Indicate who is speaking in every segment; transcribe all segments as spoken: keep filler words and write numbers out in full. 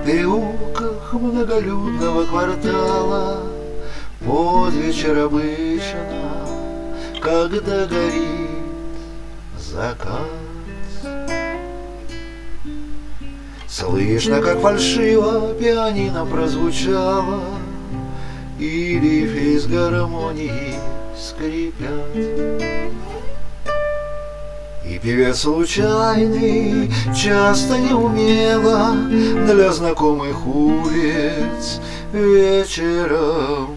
Speaker 1: переулках многолюдного квартала под вечер обычно, когда горит закат. Слышно, как фальшиво пианино прозвучало, и лифи из гармонии скрипят. И певец случайный, часто неумело, для знакомых улиц вечером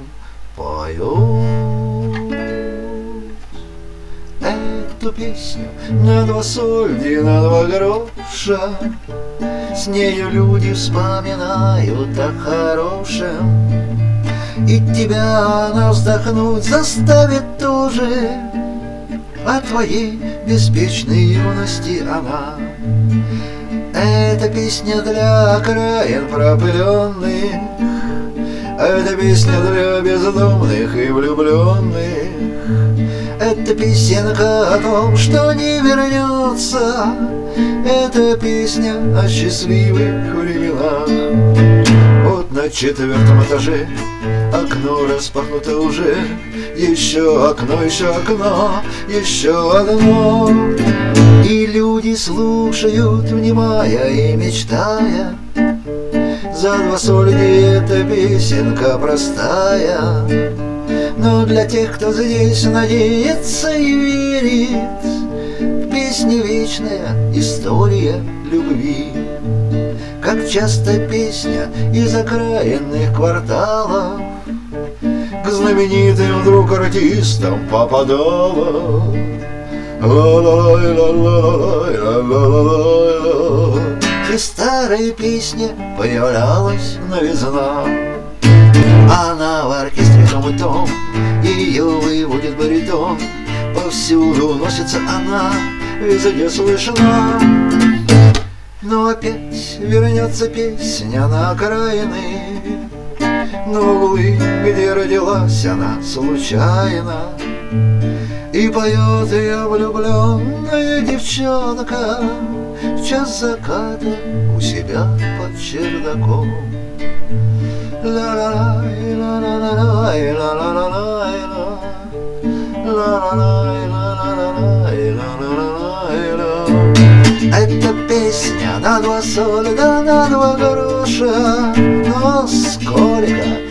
Speaker 1: поет эту песню на два сольди, на два гроша. С нею люди вспоминают о хорошем, и тебя она вздохнуть заставит тоже. О твоей беспечной юности она. Это песня для окраин пропыленных, это песня для бездомных и влюбленных. Это песенка о том, что не вернется. Это песня о счастливых временах. Вот на четвертом этаже окно распахнуто уже. Еще окно, еще окно, еще одно. И люди слушают, внимая и мечтая. За два сольди эта песенка простая, но для тех, кто здесь надеется и верит, в песне вечная история любви. Как часто песня из окраинных кварталов к знаменитым вдруг артистам попадала. И старая песня появлялась новизна. Она в оркестре том и том, ее выводит баритон. Повсюду носится она, везде слышна. Но опять вернется песня на окраины, на углы, где родилась она случайно. И поет ее влюбленная девчонка в час заката у себя под чердаком. Ла-ла-лай, ла-ла-лай, ла-ла-лай, ла-ла-лай, ла-ла-лай, ла-ла-лай. Это песня на два сольда, на два гроша, но сколько